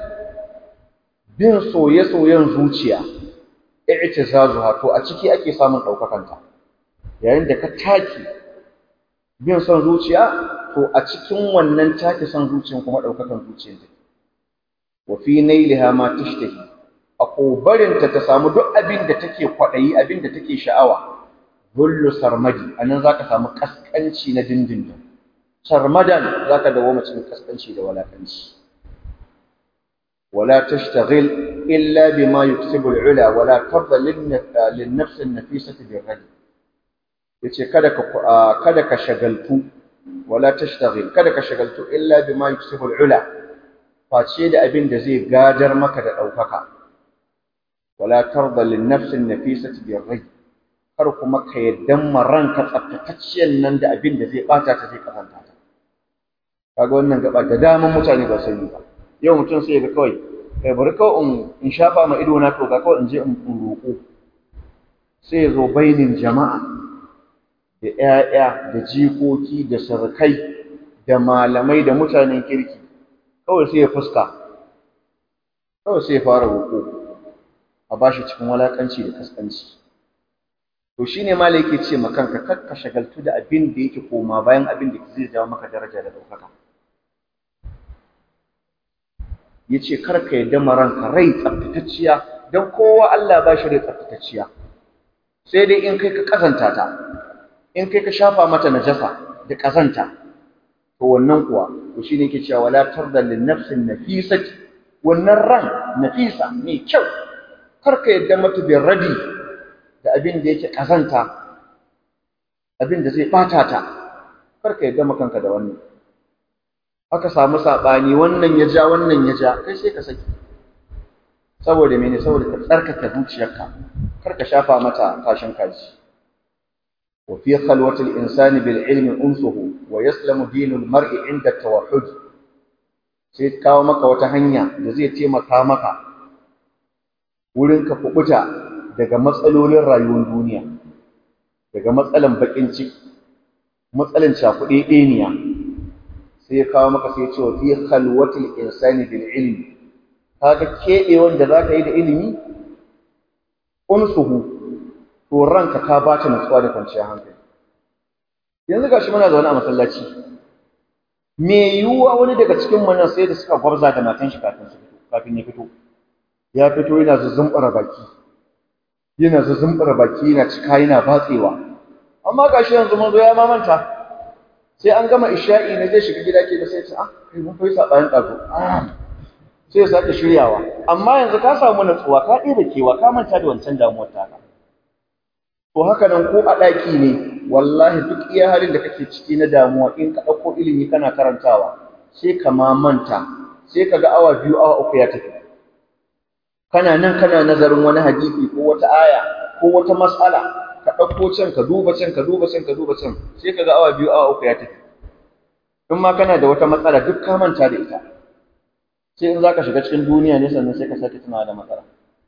bin soye-soyen zuciya i'tizazuha to a ciki ake samun daukakanta yayin da ka taki bin son zuciya to a cikin wannan taki son zuciyan kuma daukakan zuciyar take wa fi nailha ma tashtahi a kobarinta ta samu duk abin da take kwadayi abin da take sha'awa zullu sarmadi anan zaka samu kaskanci na dindindin sarmadan zaka dawo cikin kaskanci da walakanci wala tashtaghil illa bima yuksibu al-ula wala tarda lin-nafs an-nafisati bir-radi yace kada ka kada ka shagaltu wala tashtaghil kada ka shagaltu illa bima yuksibu al-ula face da abin da zai gadar maka da daukaka wala tarda lin-nafs an-nafisati bir-radi kar kuma ka yaddan ranka tsaftatacciyar nan da abin da zai bata ta zai kasanta ta kaga wannan gaba da daman mutane ba sani ba yau mutum sai ga kawai kai bari kawai in in shafa ma ido na to ga kawai in je in roƙo sai zo bainin jama'a da ƴaƴa da jikoki da sarkai da malamai da mutanen kirki kawai sai ya fuska kawai sai ya fara roƙo a bashi cikin walakanci da kaskanci to shine malai yake ce maka kanka kakka shagaltu da abin da yake koma bayan abin da zai jawo maka daraja da daukaka yace kar ka yadda maranka rai tsaftatacciya dan kowa Allah ba shi rai tsaftatacciya sai dai in kai ka kazanta ta in kai ka shafa mata najasa da kazanta to wannan kuwa to shine yake cewa wala tarda lin nafsin nafisati wannan ran nafisa mai kyau kar ka yadda mata bin radi da abin da yake kazanta abin da zai bata ta kar ka yadda makanka da wannan aka samu sabani wannan ya ja wannan ya ja kai sai ka saki saboda mene saboda ka tsarkake zuciyarka kar ka shafa mata kashin kaji wa fi khalwati al-insani bil ilmi unsuhu wa yaslamu dinu al-mar'i inda tawahhud sai kawo maka wata hanya da zai taimaka maka wurin ka kubuta daga matsalolin rayuwar duniya daga matsalan bakin ciki matsalan cakuɗe ɗeniya sai ya kawo maka sai ya ce wa fi khalwatil insani bil ilmi kaga keɓe wanda za ka yi da ilimi unsuhu to ranka ka ba ta nutsuwa da kwanciyar hankali yanzu gashi muna zaune a masallaci me yiwuwa wani daga cikin mu nan sai da suka gwabza da matan shi kafin su fito kafin ya fito ya fito yana zuzzumbura baki yana zuzzumbura baki yana cika yana batsewa amma gashi yanzu mun zo ya mamanta sai an gama isha'i ne zai shiga gida ke da sai ce ah kai mun fa yi sabayin dago sai ya sake shiryawa amma yanzu ka samu natsuwa ka ɗebe kewa ka manta da wancan damuwar taka to haka nan ko a ɗaki ne wallahi duk iya halin da kake ciki na damuwa in ka ɗauko ilimi kana karantawa sai ka ma manta sai ka ga awa biyu awa uku ya tafi kana nan kana nazarin wani hadisi ko wata aya ko wata mas'ala ka ɗauko can ka duba can ka duba can ka duba can sai ka ga awa biyu awa uku ya tafi in ma kana da wata matsala duk ka manta da ita sai in zaka shiga cikin duniya ne sannan sai ka sake tunawa da matsala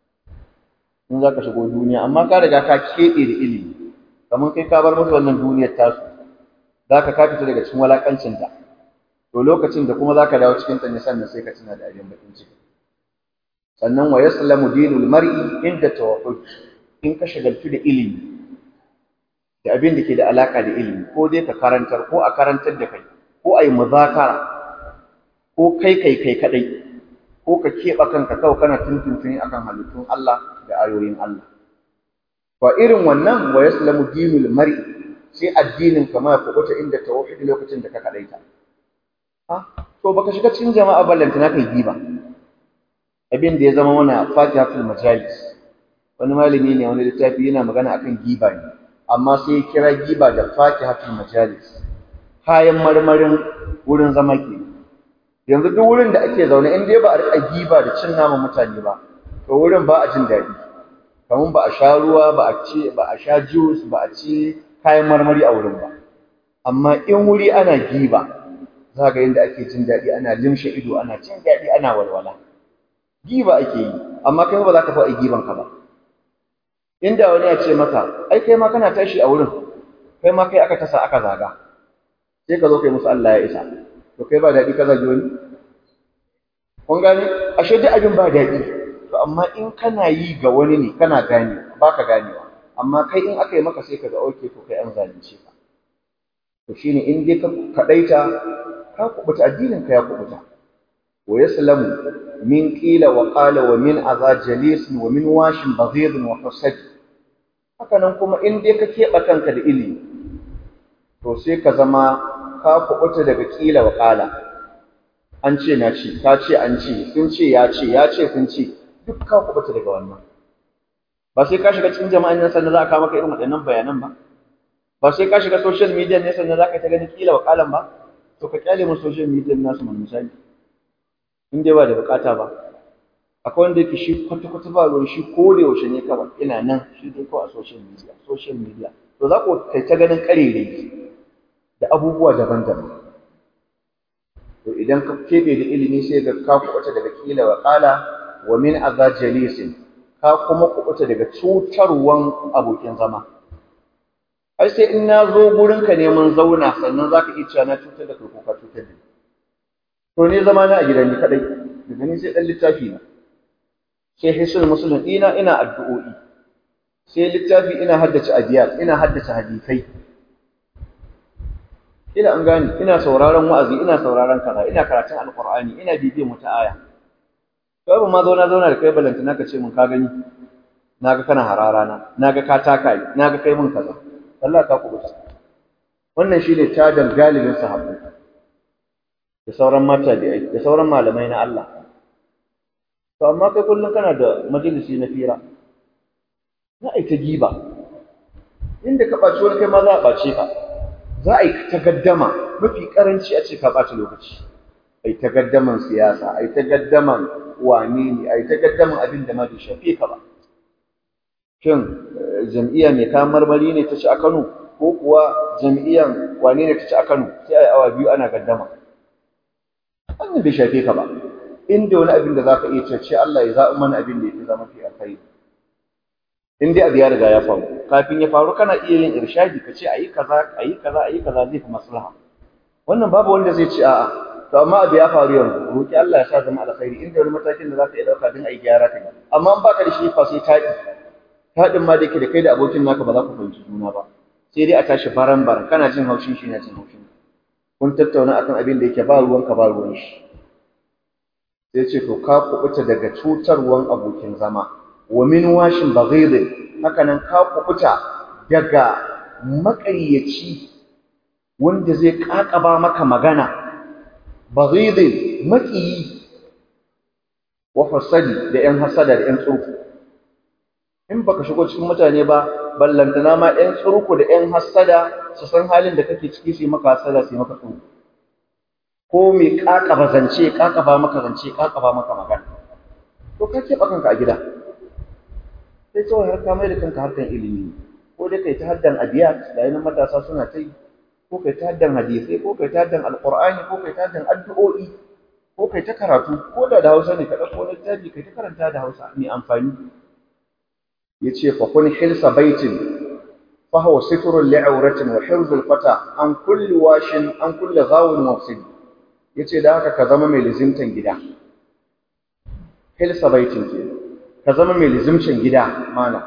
in zaka shigo duniya amma ka riga ka keɓe da ilimi kamar kai ka bar musu wannan duniyar tasu zaka ka fita daga cikin walakancin ta to lokacin da kuma zaka dawo cikin ta ne sannan sai ka tuna da abin bakin ciki sannan wa yaslamu dinul mar'i inda tawaffud in ka shagaltu da ilimi da abin da ke da alaka da ilimi ko dai ka karantar ko a karantar da kai ko ayi muzakara ko kai kai kai kadai ko ka keɓe kanka kawai kana tuntuntuni akan halittun Allah da ayoyin Allah fa irin wannan wa yaslamu dinul mar'i sai addinin ka ma ya kubuta inda tauhid lokacin da ka kadaita ha to baka shiga cikin jama'a ballantana kai giba abin da ya zama mana fatihatul majalis wani malami ne wani littafi yana magana akan giba ne amma sai ya kira giba da fatihatul majalis kayan marmarin wurin zama ke yanzu duk wurin da ake zaune in dai ba a rika giba da cin naman mutane ba to wurin ba a jin daɗi kamar ba a sha ruwa ba a ci ba a sha juice ba a ci kayan marmari a wurin ba amma in wuri ana giba za ga yadda ake jin daɗi ana limshe ido ana jin daɗi ana walwala giba ake yi amma kai ba za ka fa a giban ka ba inda wani ya ce maka ai kai ma kana tashi a wurin kai ma kai aka tasa aka zaga sai ka zo kai musu Allah ya isa to kai ba daɗi ka zagi wani kun gane ashe duk abin ba daɗi to amma in kana yi ga wani ne kana gane ba ka ganewa amma kai in aka yi maka sai ka ga okay to kai an zalunce ka to shine in dai ka kadaita ka kubuta addinin ka ya kubuta wa yaslamu min qila wa qala wa min adha jalis wa min washin baghid wa husad haka nan kuma in dai ka keba kanka da ilimi to sai ka zama ka kubuta daga qila wa qala an ce na ce ka ce an ce sun ce ya ce ya ce sun ce duk ka kubuta daga wannan ba sai ka shiga cikin jama'an nan sannan za ka maka irin waɗannan bayanan ba ba sai ka shiga social media ne sannan za ka ta gani kila wa qalan ba to ka kyale mu social media nasu mun misali in dai ba da bukata ba akwai wanda yake shi kwata-kwata ba ruwan shi ko da yaushe ne kawai ina nan shi dai kawai a social media social media to za ku kai ta ganin karere da abubuwa daban-daban to idan ka kebe da ilimi sai ga ka kuɓuta daga kila wa qala wa min adha jalisin ka kuma kuɓuta daga cutarwan abokin zama ai sai in na zo gurin ka neman zauna sannan zaka iya cewa na cutar da kai ko ka cutar da ni to ne zama na a gidan ni kadai daga ni sai dan littafi na sai hisul muslim ina ina addu'o'i sai littafi ina haddace abiyat ina haddace hadisai ina an gani ina sauraron wa'azi ina sauraron kaza ina karatun alqur'ani ina bibiyan wata aya kai ba ma zauna zauna da kai balantana ka ce mun ka gani naga kana harara na naga ka taka ni naga kai mun kaza Allah ka kubuta wannan shine tadan galibin sahabbai da sauran mata da da sauran malamai na Allah to amma kai kullun kana da majalisi na fira za a yi ta giba inda ka ɓaci wani kai ma za a ɓace ka za a yi ta gaddama mafi karanci a ce ka ɓaci lokaci a yi ta gaddaman siyasa a yi ta gaddaman wane ne a yi ta gaddaman abin da ma bai shafe ka ba shin jam'iyya mai kayan marmari ne ta ci a Kano ko kuwa jam'iyyan wane ne ta ci a Kano sai a yi awa biyu ana gaddama wannan bai shafe ka ba inda wani abin da za ka iya ce Allah ya zaɓi mana abin da ya fi zama fi alkhairi in dai abu ya riga ya faru kafin ya faru kana iya yin irshadi ka ce ayi kaza ayi kaza ayi kaza zai fi maslaha wannan babu wanda zai ce a'a to amma abu ya faru yanzu roki Allah ya sa zama alkhairi inda wani matakin da zaka iya dauka din ayi gyara kai amma in baka da shi fa sai taɗi taɗin ma da yake da kai da abokin naka ba za ku fahimci juna ba sai dai a tashi baran baran kana jin haushin shi na jin haushin kun tattauna akan abin da yake ba ruwanka ba ruwan shi sai ce to ka kubuta daga cutarwan abokin zama wa min washin baghidin haka nan ka kubuta daga maƙaryaci wanda zai ƙaƙaba maka magana baghidin maƙiyi wa fasadi da ƴan hasada da ƴan tsurku in baka shigo cikin mutane ba ballantana ma ƴan tsurku da ƴan hasada su san halin da kake ciki su yi maka hasada su yi maka tsurku ko mai ƙaƙaba zance ƙaƙaba maka zance ƙaƙaba maka magana to ka keɓe kanka a gida sai kawai har ka mai da kanka harkan ilimi ko dai kai ta haddan abiyat da yanin matasa suna ta yi ko kai ta haddan hadisai ko kai ta haddan alqur'ani ko kai ta haddan addu'o'i ko kai ta karatu ko da da Hausa ne ka dauko littafi kai ta karanta da Hausa mai amfani yace fa kun hilsa baitin fa huwa sitrun li'auratin wa hirzul fata an kulli washin an kulli ghawin mufsid yace da haka ka zama mai lizimtan gida hilsa baitin ke ka zama mai lizimcin gida mana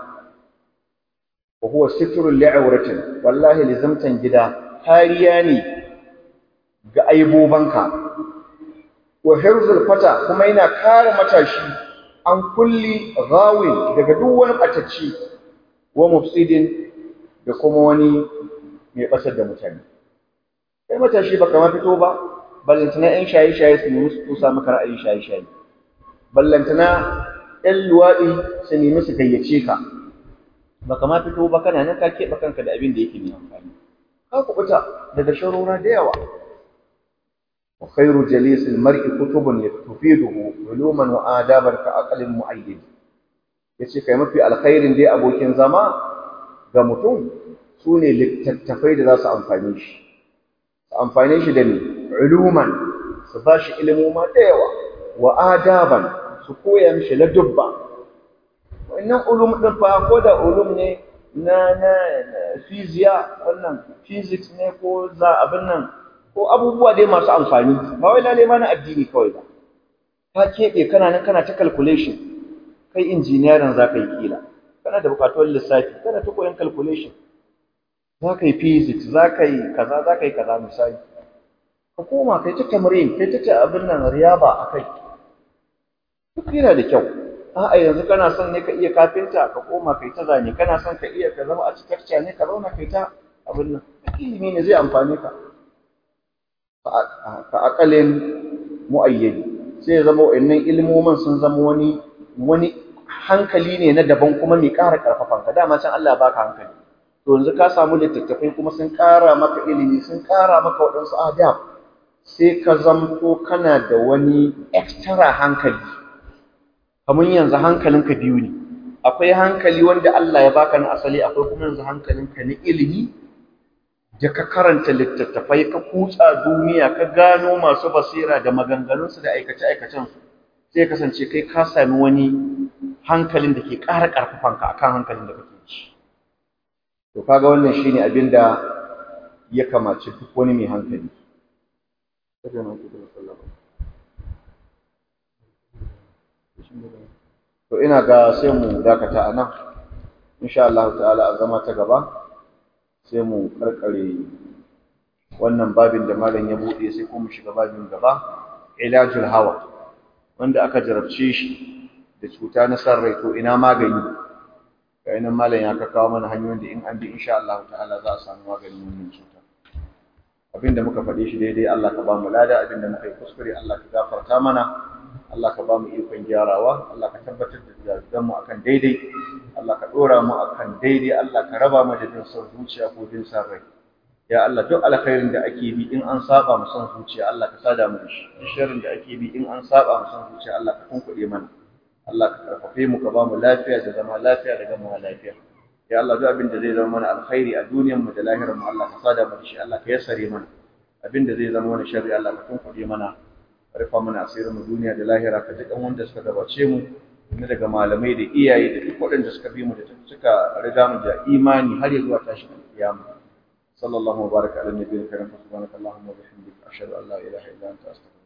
wa huwa sitrun li'auratin wallahi lizimtan gida kariya ne ga aibobanka wa hirzul fata kuma yana kare matashi an kulli ghawin daga duk wani batacci wa mufsidin da kuma wani mai basar da mutane kai matashi baka ma fito ba ballantana ɗan shaye-shaye su nemi su tusa maka ra'ayin shaye-shaye ballantana ɗan luwaɗi su nemi su gayyace ka baka ma fito ba kana nan ka keɓe kanka da abin da yake mai amfani ka kuɓuta daga sharora da yawa wa khairu jalisil mar'i kutubun tufiduhu uluman wa adaban ka aqlin mu'ayyid yace kai mafi alkhairin dai abokin zama ga mutum sune littattafai da za su amfane shi su amfane shi da ni uluman su bashi ilmoma da yawa wa adaban su koya mishi ladubba wannan ulum din fa ko da ulum ne na na fiziya wannan physics ne ko za abin nan ko abubuwa dai masu amfani ba wai lalle ma na addini kawai ba ka keɓe kana nan kana ta calculation kai engineering za ka yi kila kana da buƙatuwar lissafi kana ta koyon calculation za ka yi physics za ka yi kaza za ka yi kaza misali ka koma kai ta tamrin kai ta abin nan riyaba a kai duk yana da kyau a'a yanzu kana son ne ka iya kafinta ka koma kai ta zane kana son ka iya ka zama architecture ne ka zauna kai ta abin nan ilimi ne zai amfane ka ka akalin muayyadi sai ya zama wa'annan ilmomin sun zama wani wani hankali ne na daban kuma mai ƙara ƙarfafan ka dama can Allah ya baka hankali to yanzu ka samu littattafai kuma sun ƙara maka ilimi sun ƙara maka waɗansu adab sai ka zamto kana da wani extra hankali kamar yanzu hankalinka biyu ne akwai hankali wanda Allah ya baka na asali akwai kuma yanzu hankalinka na ilimi da ka karanta littattafai ka kutsa duniya ka gano masu basira da maganganunsu da aikace-aikacensu sai kasance kai ka sami wani hankalin da ke ƙara ƙarfafanka akan hankalin da kake ci to kaga wannan shine abin da ya kamace duk wani mai hankali to ina ga sai mu dakata anan insha Allah ta'ala a zama ta gaba sai mu karkare wannan babin da malam ya bude sai kuma shiga babin gaba ilajul hawa wanda aka jarabce shi da cuta na san rai to ina magani ga ina malam ya ka kawo mana hanyoyin da in an bi insha Allah ta'ala za a samu maganin wannan cuta abinda muka faɗe shi daidai Allah ka ba mu lada abinda muka yi kuskure Allah ka gafarta mana Allah ka ba mu ikon gyarawa Allah ka tabbatar da jaridan mu akan daidai Allah ka dora mu akan daidai Allah ka raba mu da bin son zuciya ko bin san rai ya Allah duk alkhairin da ake bi in an saba mu son zuciya Allah ka sada mu da shi duk sharrin da ake bi in an saba mu son zuciya Allah ka tunkuɗe mana Allah ka karfafe mu ka ba mu lafiya da zama lafiya da gama lafiya ya Allah duk abin da zai zama mana alkhairi a duniyar mu da lahirar mu Allah ka sada mu da shi Allah ka yassare mana abin da zai zama mana sharri Allah ka tunkuɗe mana rufa mana asirin mu duniya da lahira ka jikan wanda suka gabace mu ne daga malamai da iyaye da duk waɗanda suka bi mu da suka riga mu da imani har ya zuwa tashin kiyama sallallahu wa baraka ala nabiyina karim subhanakallahumma wa bihamdika ashhadu an la ilaha illa anta astaghfiruka